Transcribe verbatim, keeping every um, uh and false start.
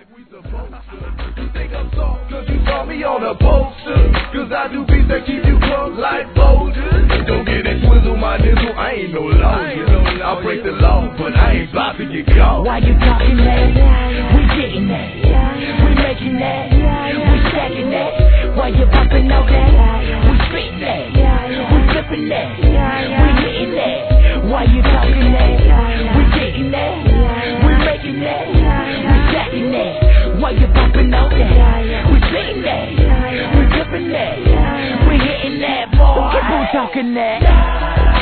like we supposed to. You think I'm soft cause you saw me on a poster? Cause I do beats that keep you drunk like boulders. Don't get it twizzle my nizzle, I ain't no lawyer. I break the law, but I ain't about to get caught. Why you talking that? We getting that. We making that. We stacking that. Why you popping out that? We spitting that. We flipping that. We hitting that. Why you talking that? We getting that. We making that. We stacking that. Why you popping out that? We spitting that. We flipping that. We hitting that. Boy, keep on talking that.